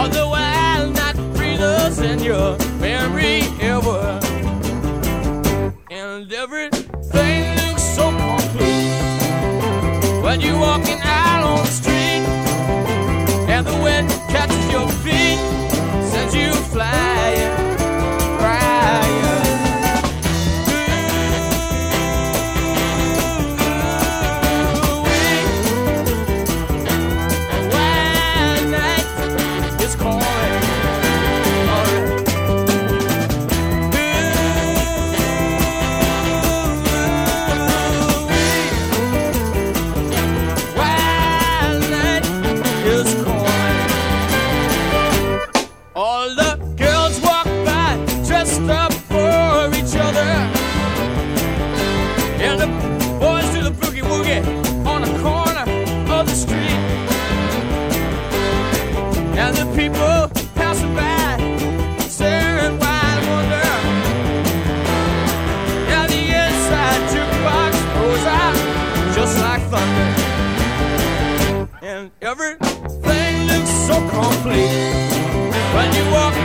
all the while not breathers in your memory ever. And everything looks so complete when you're walking out on the street, and the wind catches your feet, sends you flying, crying. All the girls walk by dressed up for each other, and the boys do the boogie woogie on the corner of the street, and the people passing by staring wide wonder, and the inside jukebox goes out just like thunder, and everything looks so complete when you walk